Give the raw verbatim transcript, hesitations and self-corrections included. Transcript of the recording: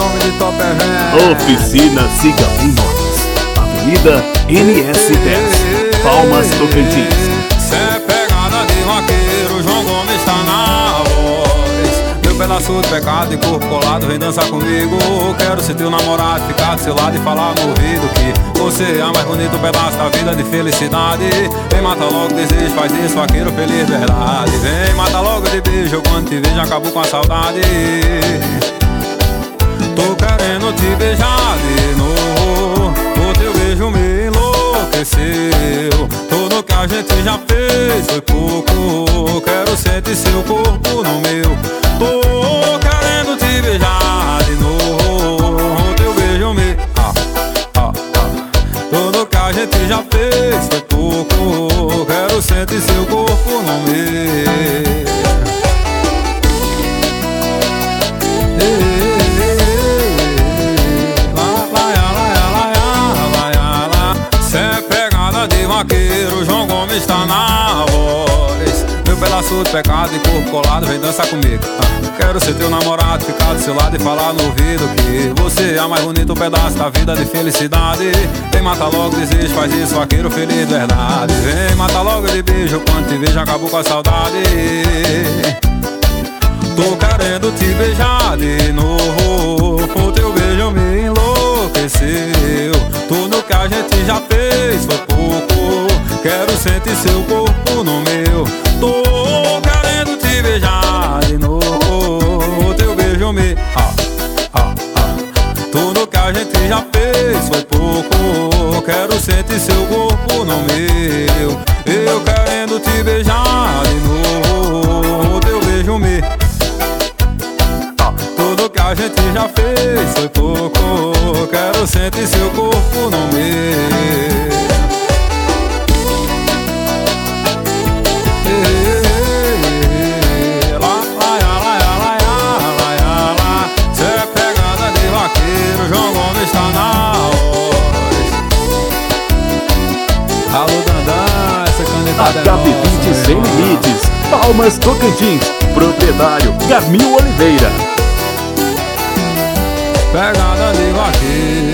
nome de top evento. Oficina Cigabim Motos, Avenida N S dez, Palmas, Tocantins. Cê é pegada de vaqueiro, João Gomes tá na voz. Meu pedaço de pecado e corpo colado, vem dançar comigo. Quero ser teu namorado, ficar do seu lado e falar no ouvido que você é a mais bonito pedaço da vida de felicidade. Vem mata logo o desejo, faz isso, vaqueiro feliz, verdade. Vem mata logo de beijo, quando te vejo acabo com a saudade. Tô querendo te beijar de novo, o teu beijo me enlouqueceu. Tudo que a gente já fez foi pouco, quero sentir seu corpo no meu. Tô querendo te beijar de novo, o teu beijo me... Ah, ah, ah. Tudo que a gente já fez foi pouco, quero sentir seu corpo no meu. Vaqueiro, João Gomes tá na voz. Meu pedaço de pecado e corpo colado, vem dançar comigo. ah. Quero ser teu namorado, ficar do seu lado e falar no ouvido que você é a mais bonito pedaço da vida de felicidade. Vem mata logo desejo, faz isso, vaqueiro feliz, verdade. Vem mata logo de beijo, quando te vejo acabou com a saudade. Tô querendo te beijar de novo, o teu beijo me enlouqueceu. Tudo que a gente já fez foi pouco, quero sentir seu corpo no meu. Tô querendo te beijar de novo, o teu beijo me... Ah, ah, ah. Tudo que a gente já fez foi pouco, quero sentir seu corpo no meu. Eu querendo te beijar de novo, o teu beijo me... Tudo que a gente já fez foi pouco, quero sentir seu corpo no meu. Cê é pegada de vaqueiro, João Gomes tá na voz. Alô Dandã, essa canetada é H B vinte Sem Limites, Palmas, Tocantins. Proprietário Gamil Oliveira. Pegada de vaqueiro.